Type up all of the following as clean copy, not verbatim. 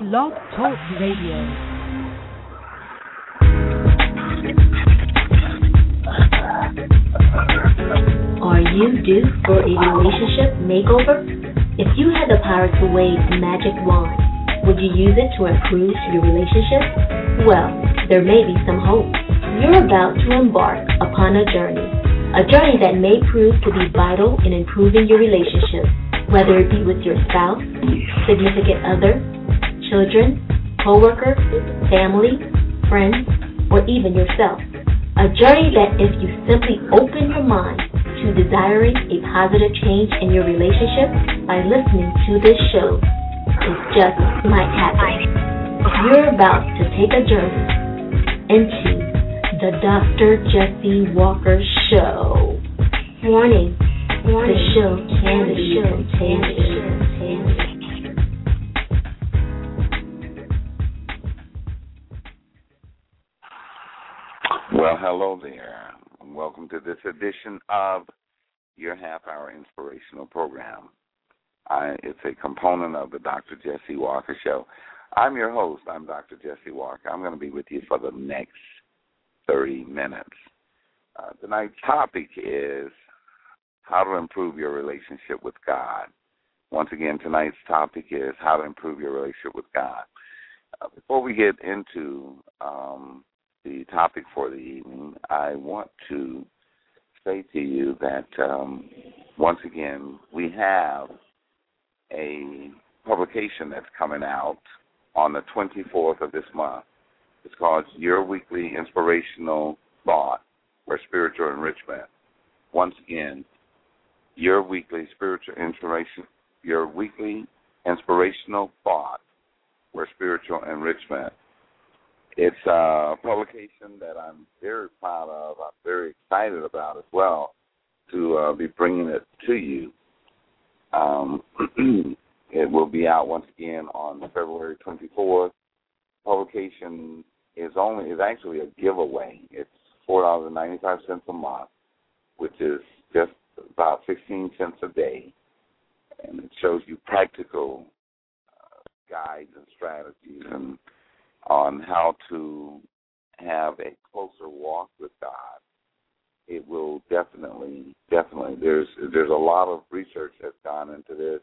Blog Talk Radio. Are you due for a relationship makeover? If you had the power to wave a magic wand, would you use it to improve your relationship? Well, there may be some hope. You're about to embark upon a journey that may prove to be vital in improving your relationship, whether it be with your spouse, significant other, children, co-worker, family, friends, or even yourself. A journey that if you simply open your mind to desiring a positive change in your relationship by listening to this show, it just might happen. You're about to take a journey into the Dr. Jesse Walker Show. Warning, the show can be contagious. Well, hello there. Welcome to this edition of your half-hour inspirational program. It's a component of the Dr. Jesse Walker Show. I'm your host. I'm Dr. Jesse Walker. I'm going to be with you for the next 30 minutes. Tonight's topic is how to improve your relationship with God. Once again, tonight's topic is how to improve your relationship with God. Before we get into the topic for the evening, I want to say to you that, once again, we have a publication that's coming out on the 24th of this month. It's called Your Weekly Inspirational Thought for Spiritual Enrichment. Once again, Your Weekly Inspirational Thought for Spiritual Enrichment. It's a publication that I'm very proud of. I'm very excited about as well to be bringing it to you. It will be out once again on February 24th. Publication is actually a giveaway. It's $4.95 a month, which is just about 16 cents a day, and it shows you practical guides and strategies and on how to have a closer walk with God. It will definitely. There's a lot of research that's gone into this.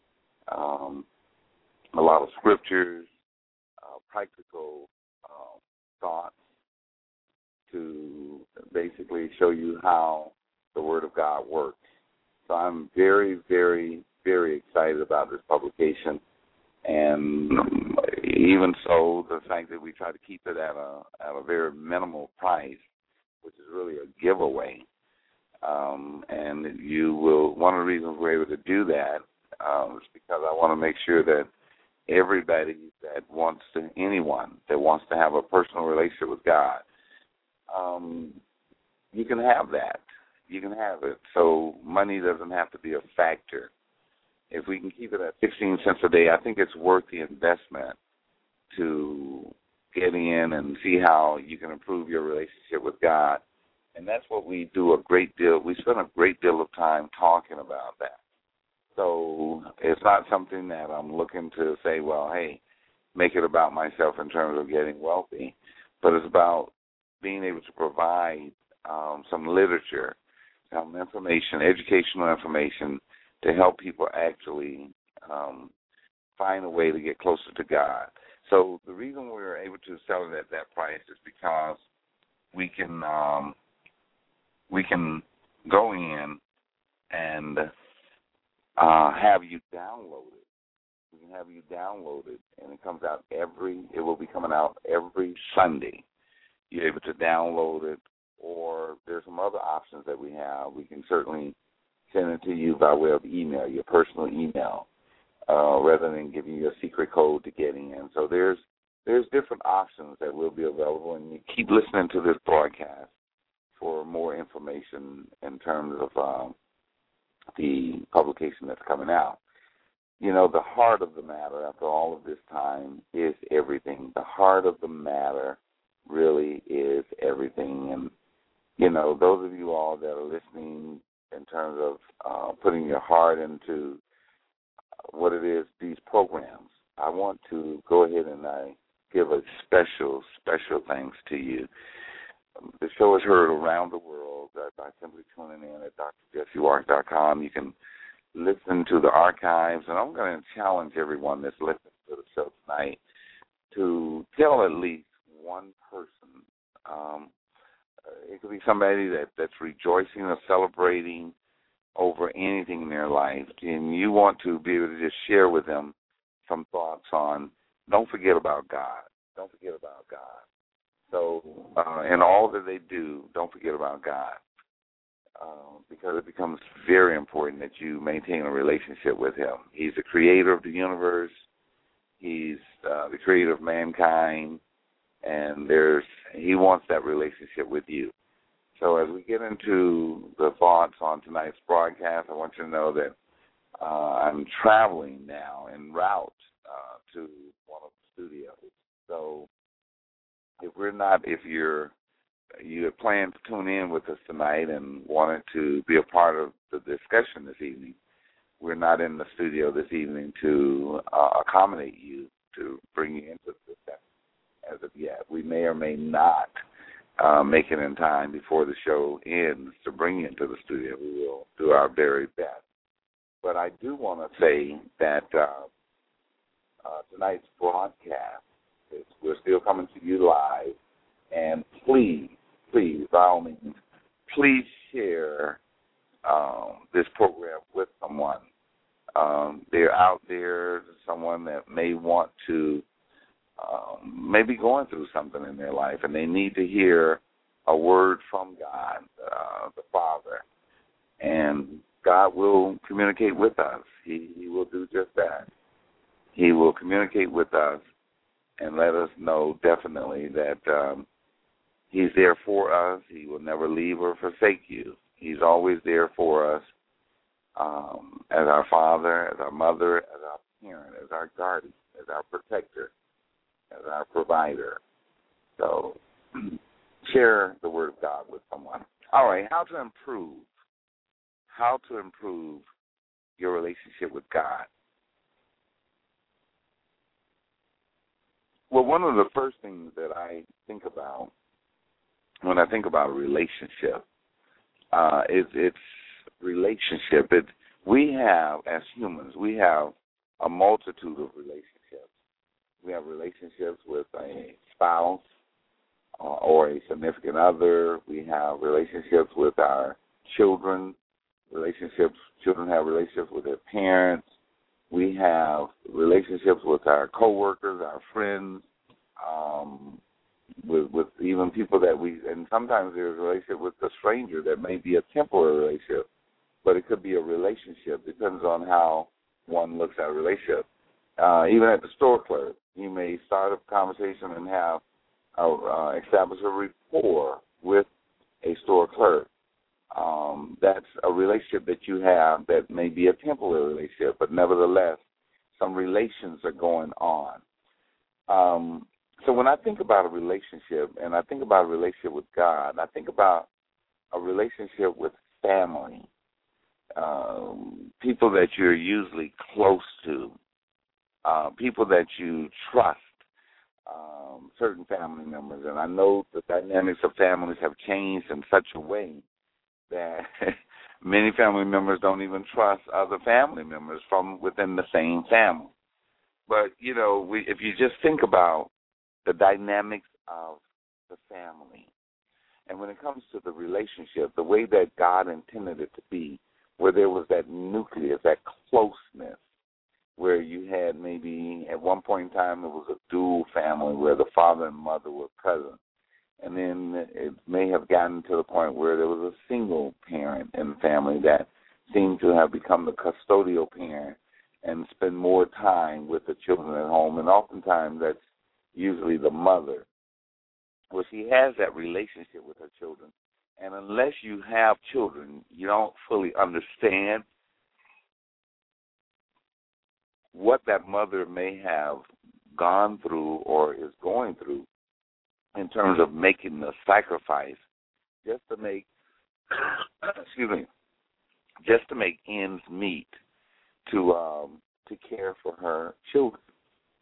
A lot of scriptures, practical thoughts to basically show you how the Word of God works. So I'm very, very, very excited about this publication. And even so, the fact that we try to keep it at a very minimal price, which is really a giveaway. And you will. One of the reasons we're able to do that is because I want to make sure that anyone that wants to have a personal relationship with God, you can have that. You can have it. So money doesn't have to be a factor. If we can keep it at 16 cents a day, I think it's worth the investment to get in and see how you can improve your relationship with God. And that's what we do a great deal. We spend a great deal of time talking about that. So it's not something that I'm looking to say, well, hey, make it about myself in terms of getting wealthy. But it's about being able to provide some literature, some information, educational information, to help people actually find a way to get closer to God. So the reason we're able to sell it at that price is because we can go in and have you download it. We can have you download it, and it will be coming out every Sunday. You're able to download it, or there's some other options that we have. We can certainly send it to you by way of email, your personal email, rather than giving you a secret code to get in. So there's different options that will be available, and you keep listening to this broadcast for more information in terms of the publication that's coming out. You know, the heart of the matter, after all of this time, is everything. The heart of the matter really is everything. And, you know, those of you all that are listening in terms of putting your heart into what it is, these programs, I want to go ahead and I give a special thanks to you. The show is heard around the world by simply tuning in at drjessewalker.com. You can listen to the archives, and I'm going to challenge everyone that's listening to the show tonight to tell at least one person. It could be somebody that's rejoicing or celebrating over anything in their life, and you want to be able to just share with them some thoughts on, don't forget about God. Don't forget about God. So in all that they do, don't forget about God, because it becomes very important that you maintain a relationship with him. He's the creator of the universe. He's the creator of mankind, and he wants that relationship with you. So as we get into the thoughts on tonight's broadcast, I want you to know that I'm traveling now en route to one of the studios. So if you had planned to tune in with us tonight and wanted to be a part of the discussion this evening, we're not in the studio this evening to accommodate you, to bring you into the discussion as of yet. We may or may not make it in time before the show ends to bring you into the studio. We will do our very best. But I do want to say that tonight's broadcast, we're still coming to you live, and please, by all means, please share this program with someone. They're out there, someone that may want to, maybe going through something in their life, and they need to hear a word from God, the Father. And God will communicate with us. He will do just that. He will communicate with us and let us know definitely that he's there for us. He will never leave or forsake you. He's always there for us as our father, as our mother, as our parent, as our guardian, as our protector, as our provider. So share the word of God with someone. All right, how to improve your relationship with God. Well, one of the first things that I think about when I think about a relationship is its relationship. We have, as humans, we have a multitude of relationships. We have relationships with a spouse or a significant other. We have relationships with our children. Children have relationships with their parents. We have relationships with our coworkers, our friends, with even people that and sometimes there's a relationship with a stranger that may be a temporary relationship, but it could be a relationship. Depends on how one looks at a relationship. Even at the store clerk, you may start a conversation and have establish a rapport with a store clerk. That's a relationship that you have that may be a temporary relationship, but nevertheless, some relations are going on. So when I think about a relationship, and I think about a relationship with God, I think about a relationship with family, people that you're usually close to, people that you trust, certain family members. And I know the dynamics of families have changed in such a way that many family members don't even trust other family members from within the same family. But, if you just think about the dynamics of the family, and when it comes to the relationship, the way that God intended it to be, where there was that nucleus, that closeness, where you had maybe at one point in time it was a dual family where the father and mother were cousins. And then it may have gotten to the point where there was a single parent in the family that seemed to have become the custodial parent and spend more time with the children at home. And oftentimes that's usually the mother. Well, she has that relationship with her children. And unless you have children, you don't fully understand what that mother may have gone through or is going through in terms of making the sacrifice just to make, just to make ends meet to care for her children.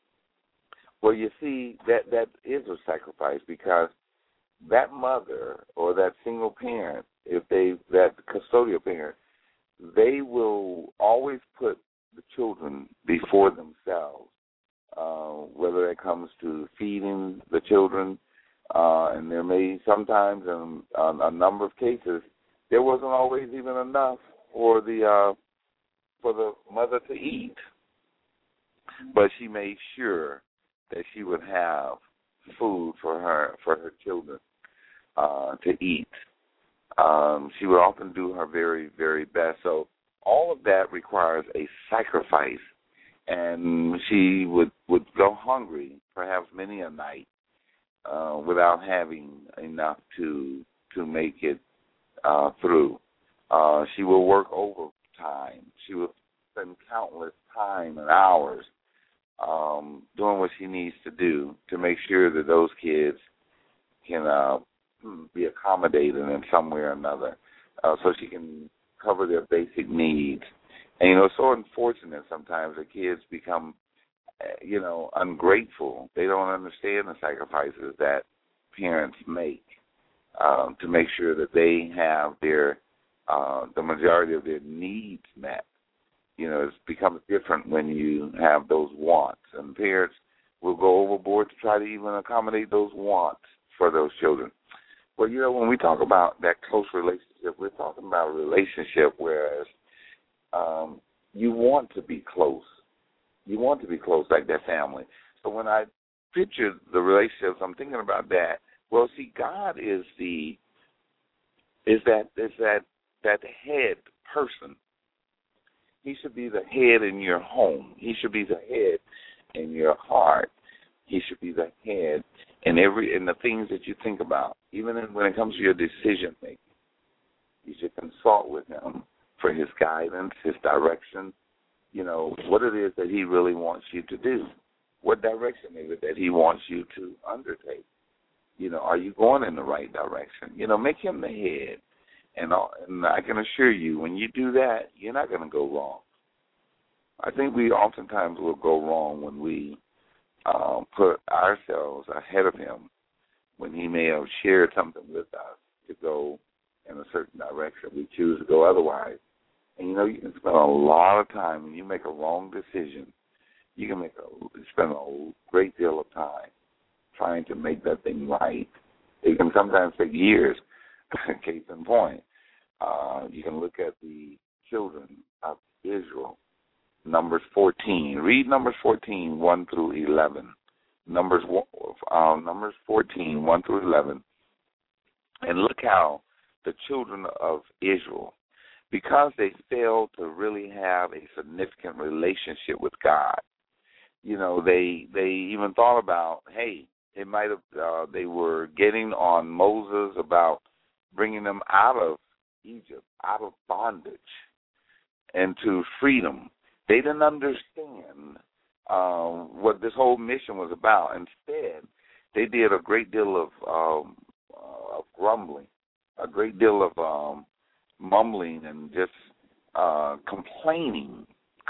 Well, you see, that is a sacrifice, because that mother or that single parent, that custodial parent, they will always put the children before themselves, whether it comes to feeding the children, and there may sometimes, in a number of cases, there wasn't always even enough for the mother to eat, but she made sure that she would have food for her children to eat. She would often do her very, very best. So all of that requires a sacrifice, and she would go hungry, perhaps many a night, without having enough to make it through. She will work overtime. She will spend countless time and hours doing what she needs to do to make sure that those kids can be accommodated in some way or another, so she can cover their basic needs. And, it's so unfortunate sometimes that kids become, ungrateful. They don't understand the sacrifices that parents make to make sure that they have the majority of their needs met. It becomes different when you have those wants, and parents will go overboard to try to even accommodate those wants for those children. Well, when we talk about that close relationship, we're talking about a relationship whereas you want to be close. You want to be close like that family. So when I picture the relationships, I'm thinking about that. Well, see, God is that head person. He should be the head in your home. He should be the head in your heart. He should be the head in the things that you think about, even when it comes to your decision making. You should consult with him for his guidance, his direction. What it is that he really wants you to do. What direction is it that he wants you to undertake? Are you going in the right direction? Make him the head. And I can assure you, when you do that, you're not going to go wrong. I think we oftentimes will go wrong when we put ourselves ahead of him, when he may have shared something with us to go in a certain direction. We choose to go otherwise. And, you can spend a lot of time, when you make a wrong decision, you can spend a great deal of time trying to make that thing right. It can sometimes take years. Case in point, you can look at the children of Israel. Numbers 14. Read Numbers 14, 1 through 11. Numbers 14, 1 through 11. And look how the children of Israel, because they failed to really have a significant relationship with God, they even thought about, hey, they were getting on Moses about bringing them out of Egypt, out of bondage, into freedom. They didn't understand what this whole mission was about. Instead, they did a great deal of grumbling, a great deal of mumbling, and just complaining,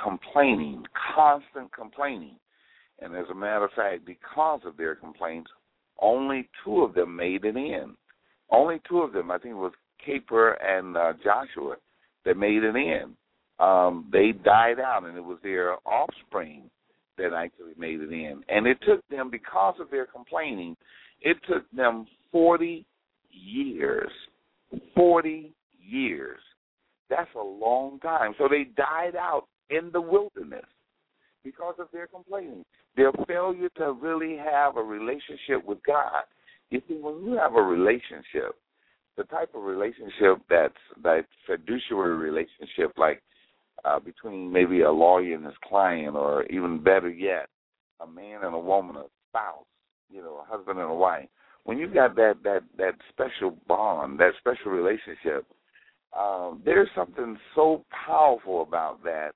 constant complaining. And as a matter of fact, because of their complaints, only 2 of them made it in. Only 2 of them, I think it was Caper and Joshua, that made it in. They died out, and it was their offspring that actually made it in. And it took them, because of their complaining, it took them 40 years. 40 years. That's a long time. So they died out in the wilderness because of their complaining, their failure to really have a relationship with God. You see, when you have a relationship, the type of relationship that's fiduciary relationship, like between maybe a lawyer and his client, or even better yet, a man and a woman, a spouse, a husband and a wife. When you've got that special bond, that special relationship, there's something so powerful about that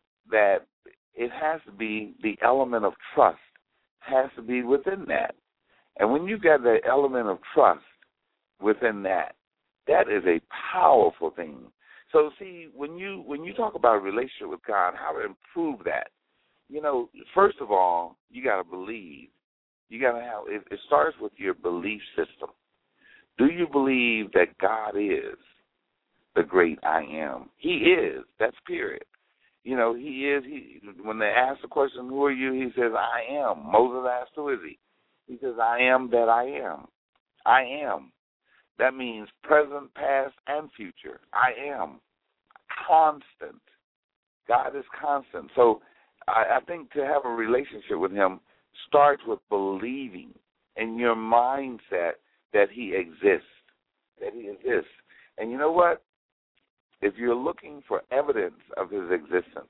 it has to be, the element of trust has to be within that. And when you got that element of trust within that is a powerful thing. So see, when you talk about a relationship with God, how to improve that, first of all, you got to believe You got to have it starts with your belief system. Do you believe that God is the great I am? He is. That's period. He is. When they ask the question, who are you? He says, I am. Moses asked, who is he? He says, I am that I am. I am. That means present, past, and future. I am. Constant. God is constant. So I think to have a relationship with him starts with believing in your mindset that he exists. That he exists. And you know what? If you're looking for evidence of his existence,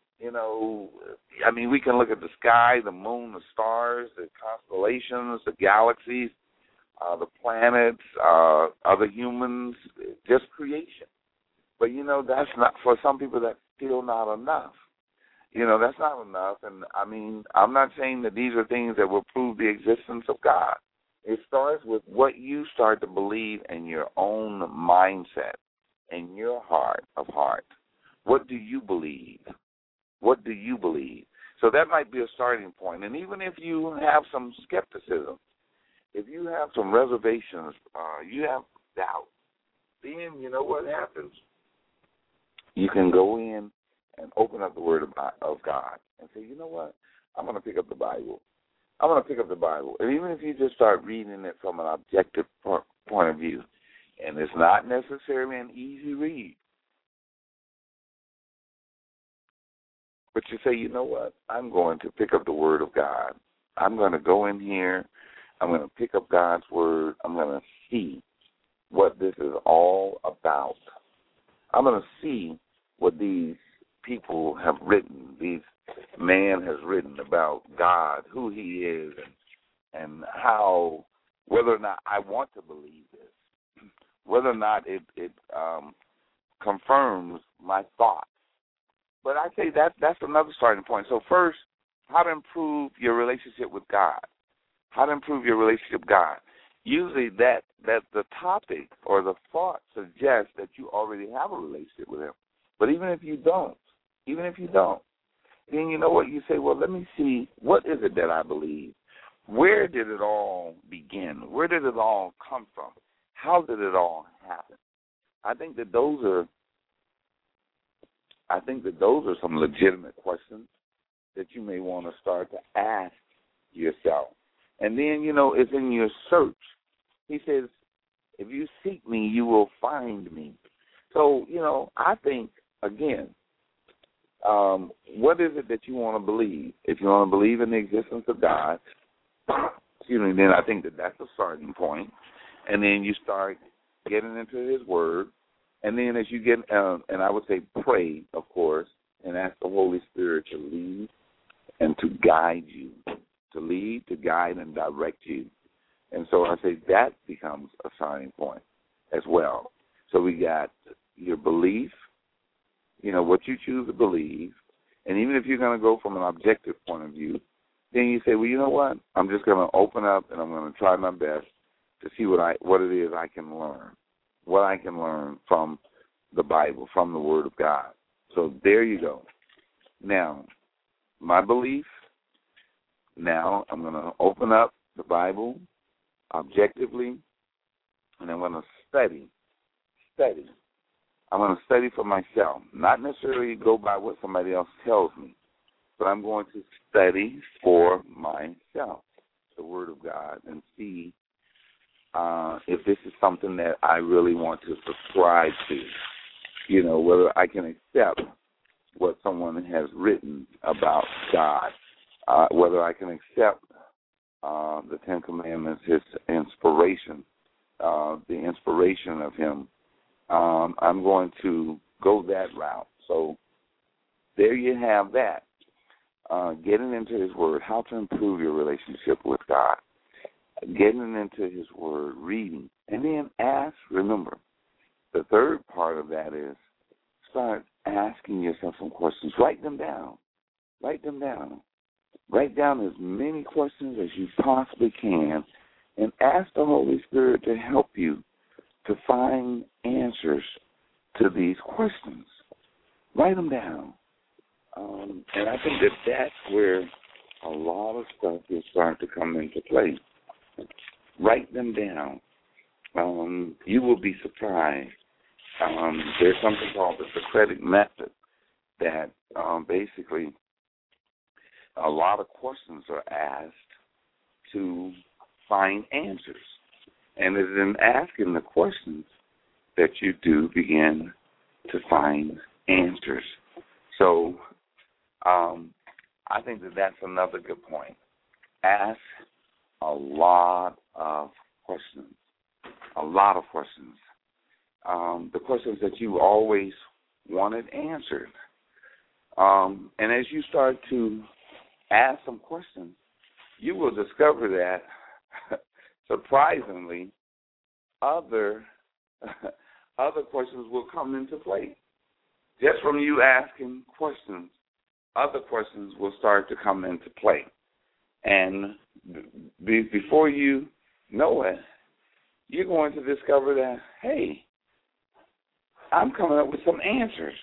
we can look at the sky, the moon, the stars, the constellations, the galaxies, the planets, other humans, just creation. But, that's not, for some people, that's still not enough. That's not enough. And, I'm not saying that these are things that will prove the existence of God. It starts with what you start to believe in your own mindset, in your heart of heart. What do you believe? What do you believe? So that might be a starting point. And even if you have some skepticism, if you have some reservations, you have doubt, then you know what happens? You can go in and open up the Word of God and say, you know what? I'm going to pick up the Bible. I'm going to pick up the Bible. And even if you just start reading it from an objective point of view, and it's not necessarily an easy read, but you say, you know what? I'm going to pick up the Word of God. I'm going to go in here. I'm going to pick up God's Word. I'm going to see what this is all about. I'm going to see what these people have written, man has written about God, who he is, and how, whether or not I want to believe this, whether or not it confirms my thoughts. But I say that's another starting point. So first, how to improve your relationship with God. How to improve your relationship with God. Usually that the topic or the thought suggests that you already have a relationship with him. But even if you don't, then you know what? You say, well, let me see, what is it that I believe? Where did it all begin? Where did it all come from? How did it all happen? I think that those are some legitimate questions that you may want to start to ask yourself. And then, it's in your search. He says, if you seek me, you will find me. So, I think, again, what is it that you want to believe? If you want to believe in the existence of God, then I think that's a starting point. And then you start getting into his word. And then as you get, and I would say pray, of course, and ask the Holy Spirit to lead and to guide you, to lead, to guide, and direct you. And so I say that becomes a starting point as well. So we got your belief, what you choose to believe. And even if you're going to go from an objective point of view, then you say, well, you know what? I'm just going to open up and I'm going to try my best to see what it is I can learn, what I can learn from the Bible, from the Word of God. So there you go. Now, my belief, now I'm going to open up the Bible objectively, and I'm going to study. I'm going to study for myself, not necessarily go by what somebody else tells me, but I'm going to study for myself, the Word of God, and see if this is something that I really want to subscribe to, whether I can accept what someone has written about God, whether I can accept the Ten Commandments, his inspiration, the inspiration of him. I'm going to go that route. So there you have that. Getting into his word, how to improve your relationship with God. Getting into his word, reading. And then remember, the third part of that is start asking yourself some questions. Write them down. Write down as many questions as you possibly can and ask the Holy Spirit to help you to find answers to these questions. Write them down. And I think that's where a lot of stuff will start to come into play. Write them down. You will be surprised. There's something called the Socratic method that basically a lot of questions are asked to find answers. And it's in asking the questions that you do begin to find answers. So I think that that's another good point. Ask a lot of questions. A lot of questions. The questions that you always wanted answered. And as you start to ask some questions, you will discover that, surprisingly, other questions will come into play. Just from you asking questions, other questions will start to come into play. And before you know it, you're going to discover that, hey, I'm coming up with some answers.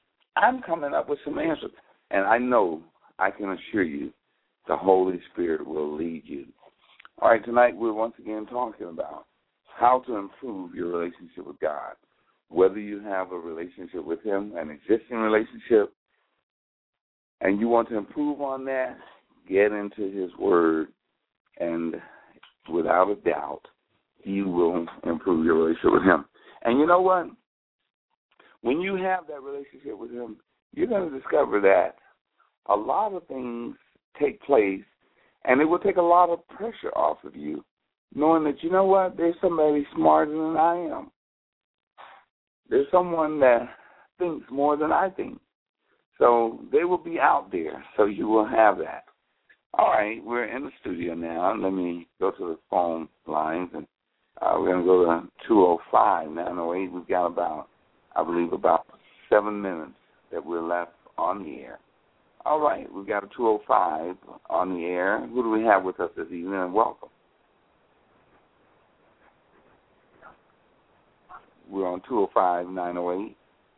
And I know, I can assure you, the Holy Spirit will lead you. All right, tonight we're once again talking about how to improve your relationship with God. Whether you have a relationship with Him, an existing relationship, and you want to improve on that, get into His Word, and without a doubt, you will improve your relationship with Him. And you know what? When you have that relationship with Him, you're going to discover that a lot of things take place, and it will take a lot of pressure off of you, knowing that, you know what, there's somebody smarter than I am. There's someone that thinks more than I think. So they will be out there, so you will have that. All right, we're in the studio now. Let me go to the phone lines, and we're going to go to 205-908. We've got about 7 minutes that we're left on the air. All right, we've got a 205 on the air. Who do we have with us this evening? Welcome. We're on 205-908.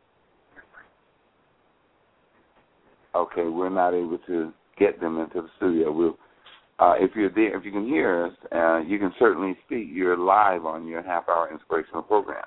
Okay, we're not able to get them into the studio. We'll, if you're there, if you can hear us, you can certainly speak. You're live on your half-hour inspirational program.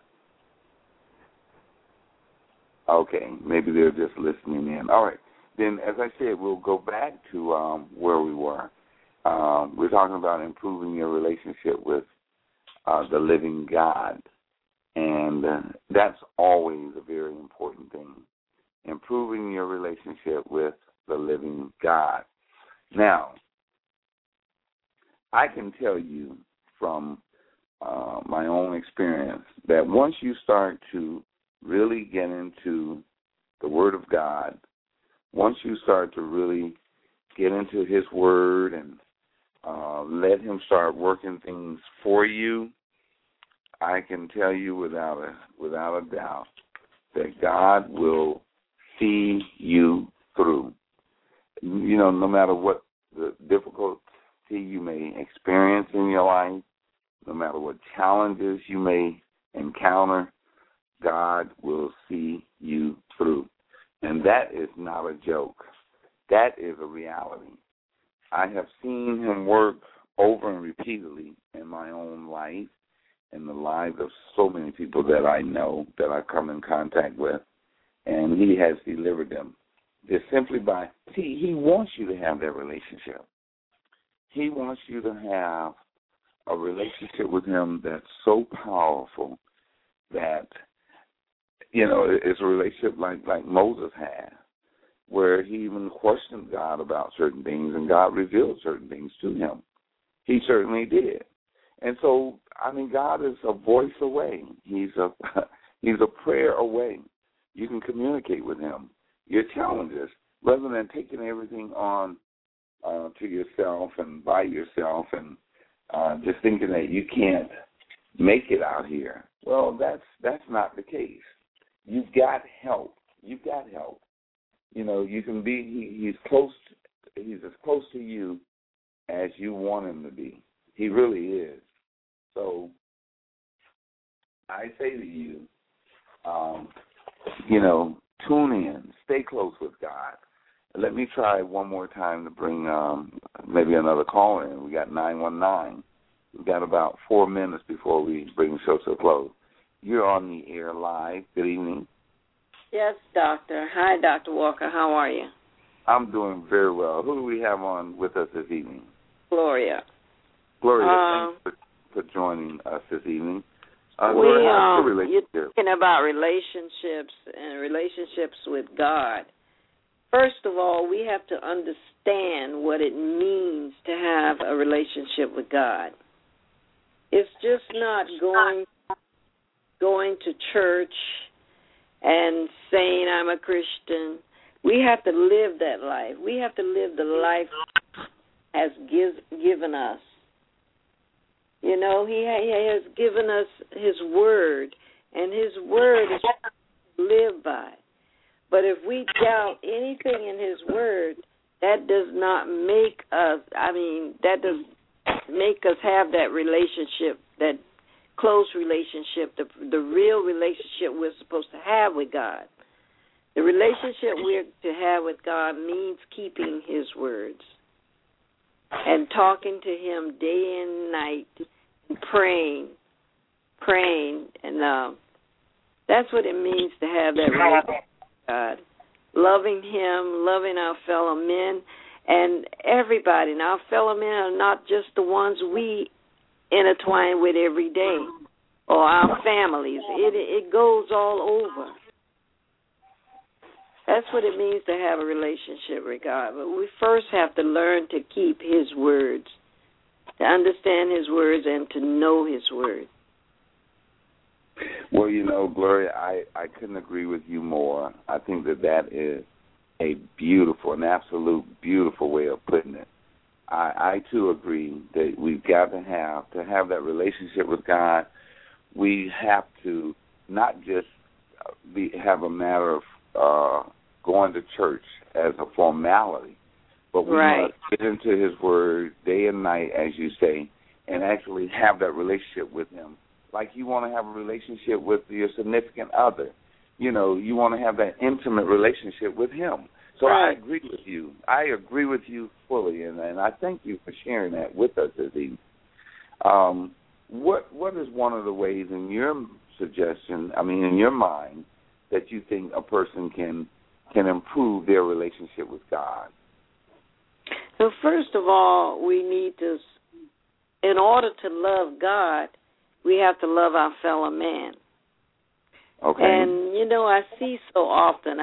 Okay, maybe they're just listening in. All right, then as I said, we'll go back to where we were. We're talking about improving your relationship with the living God. And that's always a very important thing, improving your relationship with the living God. Now, I can tell you from my own experience that once you start to really get into the Word of God, once you start to really get into His Word and let Him start working things for you, I can tell you without a doubt that God will see you through. You know, no matter what the difficulty you may experience in your life, no matter what challenges you may encounter, God will see you through. And that is not a joke. That is a reality. I have seen Him work over and repeatedly in my own life, in the lives of so many people that I know, that I come in contact with, and He has delivered them. Just simply by, He wants you to have that relationship. He wants you to have a relationship with Him that's so powerful that, you know, it's a relationship like Moses had, where he even questioned God about certain things, and God revealed certain things to him. He certainly did. And so, I mean, God is a voice away. He's a prayer away. You can communicate with Him. Your challenges, rather than taking everything on to yourself and by yourself and just thinking that you can't make it out here. Well, that's not the case. You've got help. You've got help. You know, you can be. He's close. He's as close to you as you want Him to be. He really is. So I say to you, you know, tune in, stay close with God. Let me try one more time to bring maybe another call in. We got 919. We've got about 4 minutes before we bring the show to a close. You're on the air live. Good evening. Yes, Doctor. Hi, Dr. Walker. How are you? I'm doing very well. Who do we have on with us this evening? Gloria. Gloria, thanks for joining us this evening. You're talking about relationships and relationships with God. First of all, we have to understand what it means to have a relationship with God. It's just not going to church and saying I'm a Christian. We have to live that life. We have to live the life has given us. You know, he has given us his word, and his word is to live by. But if we doubt anything in his word, that does not make us, that does make us have that relationship, that close relationship, the real relationship we're supposed to have with God. The relationship we're to have with God means keeping his words and talking to him day and night and praying, and that's what it means to have that relationship with God. Loving him, loving our fellow men, and everybody. And our fellow men are not just the ones we intertwine with every day or our families. It goes all over. That's what it means to have a relationship with God. But we first have to learn to keep his words, to understand his words, and to know his word. Well, you know, Gloria, I couldn't agree with you more. I think that is a beautiful, an absolute beautiful way of putting it. I too agree that we've got to have that relationship with God. We have to not just have a matter of going to church as a formality, but we must get into his word day and night, as you say, and actually have that relationship with him. Like you want to have a relationship with your significant other. You know, you want to have that intimate relationship with him. So I agree with you. I agree with you fully, and I thank you for sharing that with us this evening. What is one of the ways in your suggestion, in your mind, that you think a person can improve their relationship with God? So first of all, we need to, in order to love God, we have to love our fellow man. Okay. And, you know, I see so often,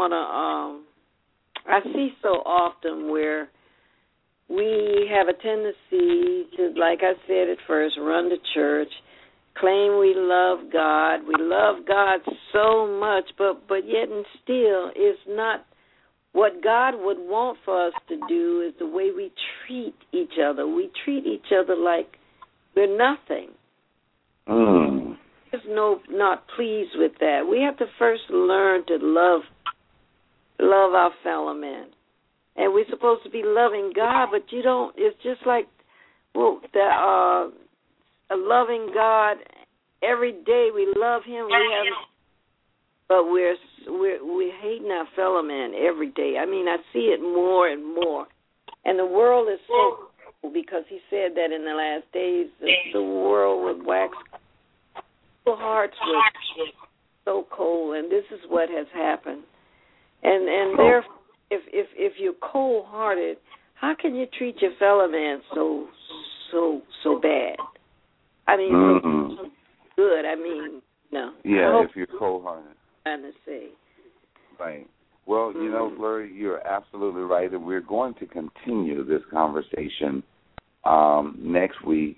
I see so often where we have a tendency to, like I said at first, run to church, claim we love God. We love God so much, but yet and still it's not what God would want for us to do is the way we treat each other. We treat each other like we're nothing. There's not pleased with that. We have to first learn to love our fellow men. And we're supposed to be loving God, but you don't. It's just like, a loving God. Every day we love him. But we're hating our fellow man every day. I see it more and more. And the world is so cold because he said that in the last days the world would wax. People's hearts were so cold, and this is what has happened. And therefore, if you're cold-hearted, how can you treat your fellow man so bad? So good. No. Yeah, if you're cold-hearted. I'm trying to say. Right. Well, you know, Gloria, you're absolutely right, and we're going to continue this conversation next week.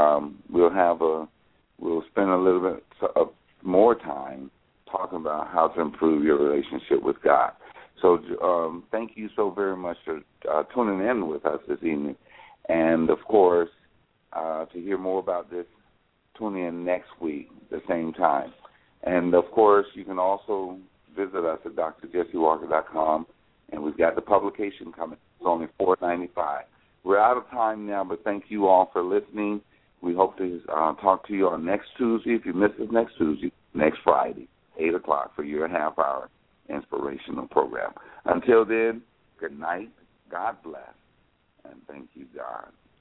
We'll spend a little bit of more time talking about how to improve your relationship with God. So thank you so very much for tuning in with us this evening. And, of course, to hear more about this, tune in next week at the same time. And, of course, you can also visit us at drjessiewalker.com, and we've got the publication coming. It's only $4.95. We're out of time now, but thank you all for listening. We hope to talk to you on next Tuesday. If you miss us next Tuesday, next Friday, 8 o'clock for your half-hour inspirational program. Until then, good night, God bless, And thank you, God.